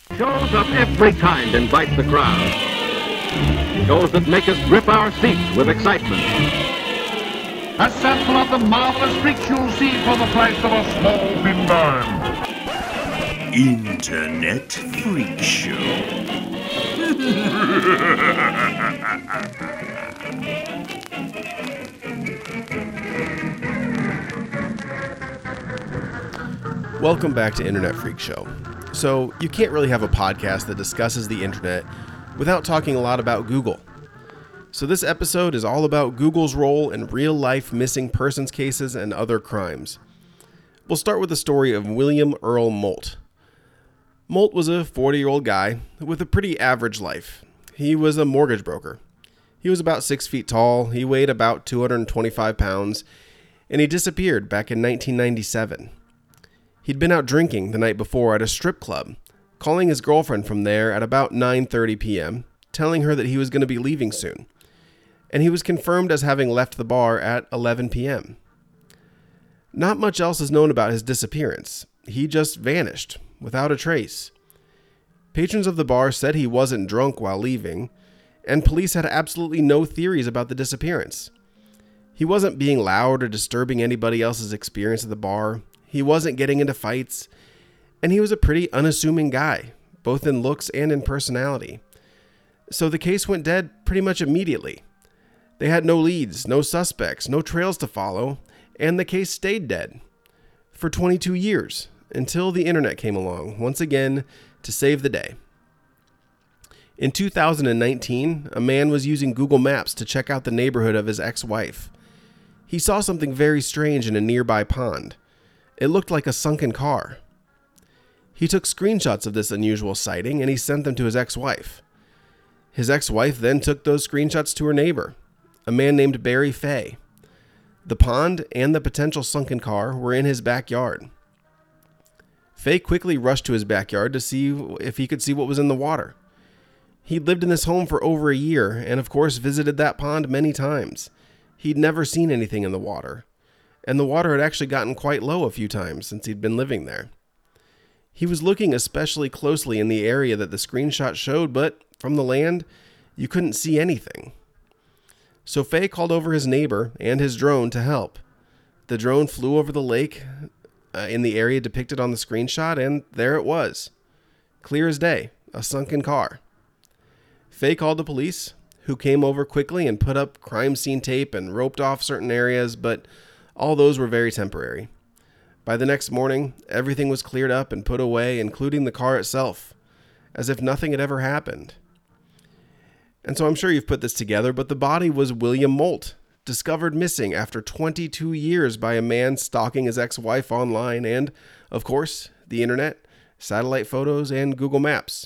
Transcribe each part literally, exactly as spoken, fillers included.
Shows of every kind invite the crowd. Shows that make us grip our seats with excitement. A sample of the marvelous freaks you'll see for the price of a small thin dime. Internet Freak Show. Welcome back to Internet Freak Show. So, you can't really have a podcast that discusses the internet without talking a lot about Google. So this episode is all about Google's role in real-life missing persons cases and other crimes. We'll start with the story of William Earl Moult. Moult was a forty-year-old guy with a pretty average life. He was a mortgage broker. He was about six feet tall, he weighed about two hundred twenty-five pounds, and he disappeared back in nineteen ninety-seven. He'd been out drinking the night before at a strip club, calling his girlfriend from there at about nine thirty p.m., telling her that he was going to be leaving soon. And he was confirmed as having left the bar at eleven p.m. Not much else is known about his disappearance. He just vanished, without a trace. Patrons of the bar said he wasn't drunk while leaving, and police had absolutely no theories about the disappearance. He wasn't being loud or disturbing anybody else's experience at the bar. He wasn't getting into fights, and he was a pretty unassuming guy, both in looks and in personality. So the case went dead pretty much immediately. They had no leads, no suspects, no trails to follow, and the case stayed dead for twenty-two years, until the internet came along, once again, to save the day. In two thousand nineteen, a man was using Google Maps to check out the neighborhood of his ex-wife. He saw something very strange in a nearby pond. It looked like a sunken car. He took screenshots of this unusual sighting and he sent them to his ex-wife. His ex-wife then took those screenshots to her neighbor, a man named Barry Fay. The pond and the potential sunken car were in his backyard. Fay quickly rushed to his backyard to see if he could see what was in the water. He'd lived in this home for over a year and of course visited that pond many times. He'd never seen anything in the water. And the water had actually gotten quite low a few times since he'd been living there. He was looking especially closely in the area that the screenshot showed, but from the land, you couldn't see anything. So Fay called over his neighbor and his drone to help. The drone flew over the lake uh, in the area depicted on the screenshot, and there it was. Clear as day, a sunken car. Fay called the police, who came over quickly and put up crime scene tape and roped off certain areas, but all those were very temporary. By the next morning, everything was cleared up and put away, including the car itself, as if nothing had ever happened. And so I'm sure you've put this together, but the body was William Moult, discovered missing after twenty-two years by a man stalking his ex-wife online and, of course, the internet, satellite photos, and Google Maps.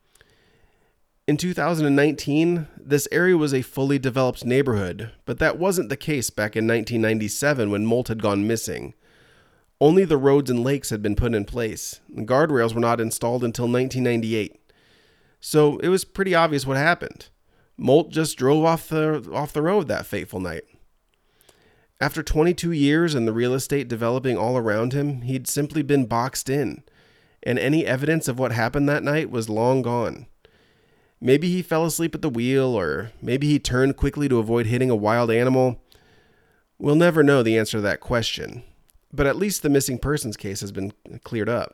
In two thousand nineteen, this area was a fully developed neighborhood, but that wasn't the case back in nineteen ninety-seven when Moult had gone missing. Only the roads and lakes had been put in place. The guardrails were not installed until nineteen ninety-eight. So it was pretty obvious what happened. Moult just drove off the, off the road that fateful night. After twenty-two years and the real estate developing all around him, he'd simply been boxed in, and any evidence of what happened that night was long gone. Maybe he fell asleep at the wheel, or maybe he turned quickly to avoid hitting a wild animal. We'll never know the answer to that question, but at least the missing persons case has been cleared up.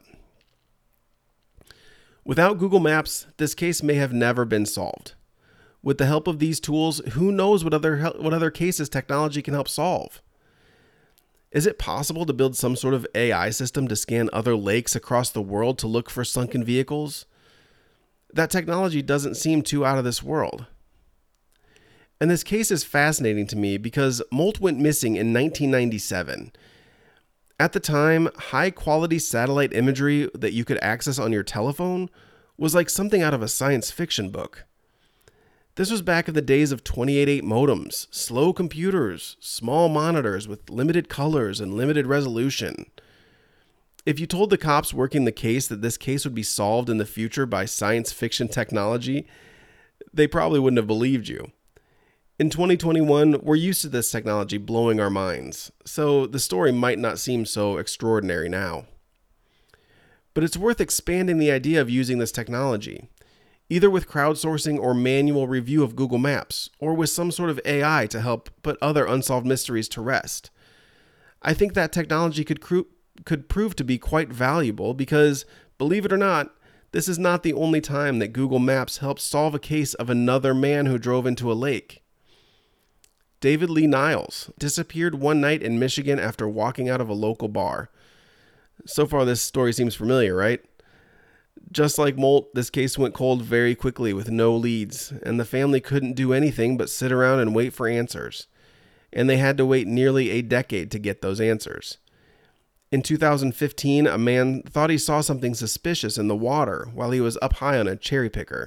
Without Google Maps, this case may have never been solved. With the help of these tools, who knows what other what other cases technology can help solve? Is it possible to build some sort of A I system to scan other lakes across the world to look for sunken vehicles? That technology doesn't seem too out of this world. And this case is fascinating to me because Moult went missing in nineteen ninety-seven. At the time, high-quality satellite imagery that you could access on your telephone was like something out of a science fiction book. This was back in the days of twenty-eight eight modems, slow computers, small monitors with limited colors and limited resolution. If you told the cops working the case that this case would be solved in the future by science fiction technology, they probably wouldn't have believed you. In twenty twenty-one, we're used to this technology blowing our minds, so the story might not seem so extraordinary now. But it's worth expanding the idea of using this technology, either with crowdsourcing or manual review of Google Maps, or with some sort of A I to help put other unsolved mysteries to rest. I think that technology could cru- could prove to be quite valuable because, believe it or not, this is not the only time that Google Maps helped solve a case of another man who drove into a lake. David Lee Niles disappeared one night in Michigan after walking out of a local bar. So far, this story seems familiar, right? Just like Molt, this case went cold very quickly with no leads, and the family couldn't do anything but sit around and wait for answers. And they had to wait nearly a decade to get those answers. In two thousand fifteen, a man thought he saw something suspicious in the water while he was up high on a cherry picker.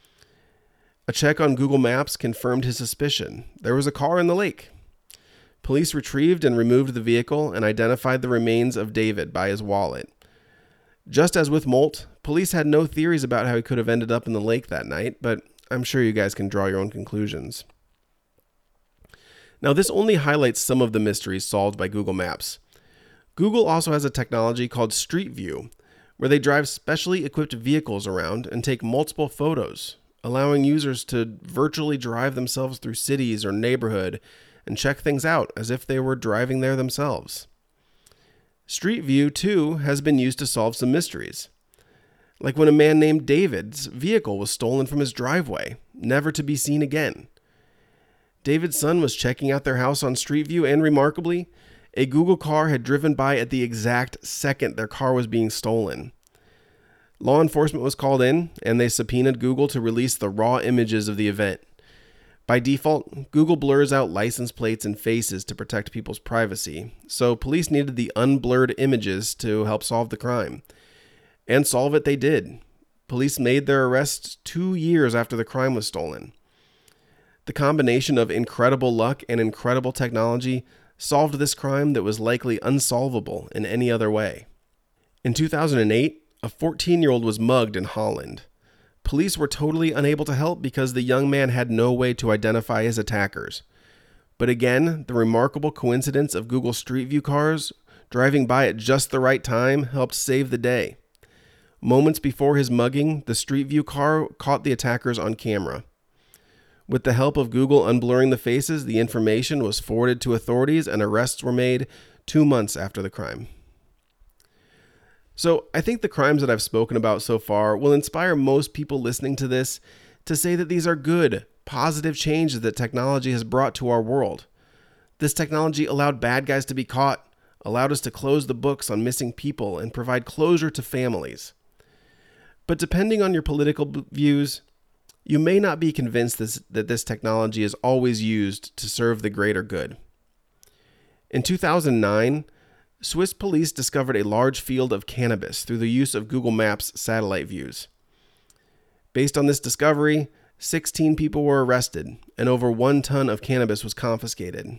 A check on Google Maps confirmed his suspicion. There was a car in the lake. Police retrieved and removed the vehicle and identified the remains of David by his wallet. Just as with Molt, police had no theories about how he could have ended up in the lake that night, but I'm sure you guys can draw your own conclusions. Now, this only highlights some of the mysteries solved by Google Maps. Google also has a technology called Street View, where they drive specially equipped vehicles around and take multiple photos, allowing users to virtually drive themselves through cities or neighborhood and check things out as if they were driving there themselves. Street View, too, has been used to solve some mysteries, like when a man named David's vehicle was stolen from his driveway, never to be seen again. David's son was checking out their house on Street View, and remarkably, a Google car had driven by at the exact second their car was being stolen. Law enforcement was called in, and they subpoenaed Google to release the raw images of the event. By default, Google blurs out license plates and faces to protect people's privacy, so police needed the unblurred images to help solve the crime. And solve it they did. Police made their arrest two years after the crime was stolen. The combination of incredible luck and incredible technology solved this crime that was likely unsolvable in any other way. In two thousand eight, a fourteen-year-old was mugged in Holland. Police were totally unable to help because the young man had no way to identify his attackers. But again, the remarkable coincidence of Google Street View cars driving by at just the right time helped save the day. Moments before his mugging, the Street View car caught the attackers on camera. With the help of Google unblurring the faces, the information was forwarded to authorities and arrests were made two months after the crime. So I think the crimes that I've spoken about so far will inspire most people listening to this to say that these are good, positive changes that technology has brought to our world. This technology allowed bad guys to be caught, allowed us to close the books on missing people, and provide closure to families. But depending on your political b- views, you may not be convinced this, that this technology is always used to serve the greater good. In two thousand nine, Swiss police discovered a large field of cannabis through the use of Google Maps satellite views. Based on this discovery, sixteen people were arrested, and over one ton of cannabis was confiscated.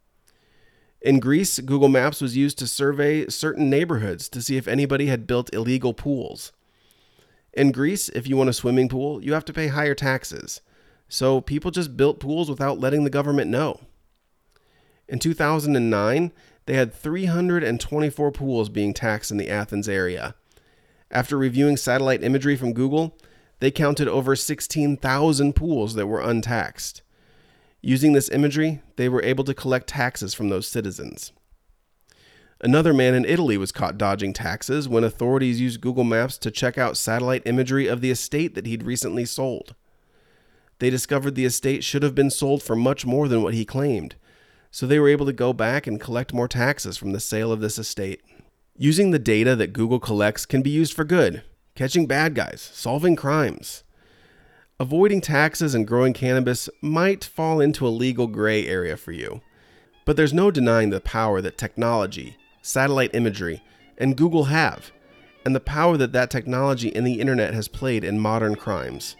In Greece, Google Maps was used to survey certain neighborhoods to see if anybody had built illegal pools. In Greece, if you want a swimming pool, you have to pay higher taxes. So people just built pools without letting the government know. In two thousand nine, they had three hundred twenty-four pools being taxed in the Athens area. After reviewing satellite imagery from Google, they counted over sixteen thousand pools that were untaxed. Using this imagery, they were able to collect taxes from those citizens. Another man in Italy was caught dodging taxes when authorities used Google Maps to check out satellite imagery of the estate that he'd recently sold. They discovered the estate should have been sold for much more than what he claimed, so they were able to go back and collect more taxes from the sale of this estate. Using the data that Google collects can be used for good, catching bad guys, solving crimes. Avoiding taxes and growing cannabis might fall into a legal gray area for you, but there's no denying the power that technology, satellite imagery, and Google have, and the power that that technology and the internet has played in modern crimes.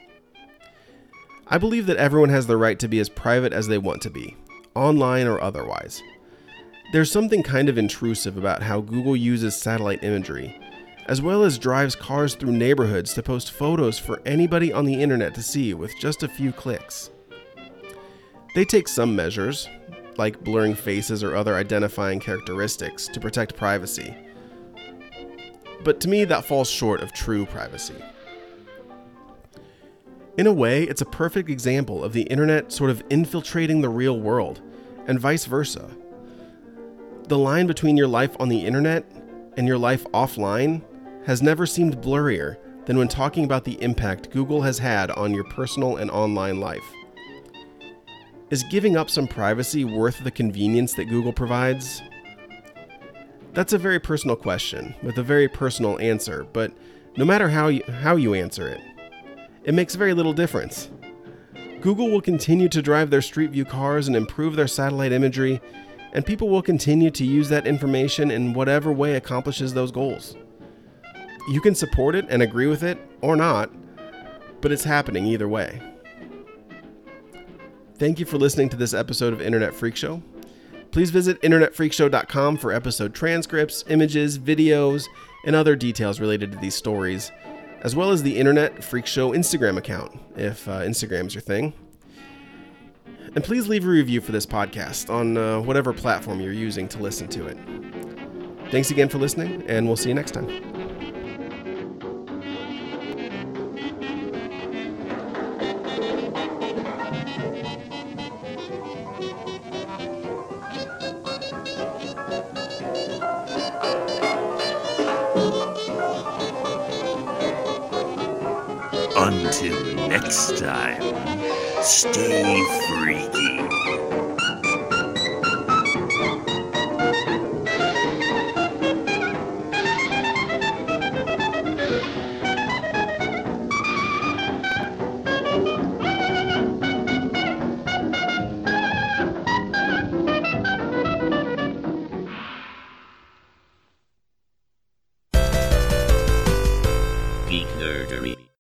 I believe that everyone has the right to be as private as they want to be, online or otherwise. There's something kind of intrusive about how Google uses satellite imagery, as well as drives cars through neighborhoods to post photos for anybody on the internet to see with just a few clicks. They take some measures, like blurring faces or other identifying characteristics, to protect privacy. but to me that falls short of true privacy. In a way, it's a perfect example of the internet sort of infiltrating the real world, and vice versa. The line between your life on the internet and your life offline has never seemed blurrier than when talking about the impact Google has had on your personal and online life. Is giving up some privacy worth the convenience that Google provides? That's a very personal question with a very personal answer, but no matter how you, how you answer it, it makes very little difference. Google will continue to drive their Street View cars and improve their satellite imagery, and people will continue to use that information in whatever way accomplishes those goals. You can support it and agree with it, or not, but it's happening either way. Thank you for listening to this episode of Internet Freak Show. Please visit internet freak show dot com for episode transcripts, images, videos, and other details related to these stories, as well as the Internet Freak Show Instagram account, if uh, Instagram's your thing. And please leave a review for this podcast on uh, whatever platform you're using to listen to it. Thanks again for listening, and we'll see you next time. Until next time, stay freaky. Geek Nerdery.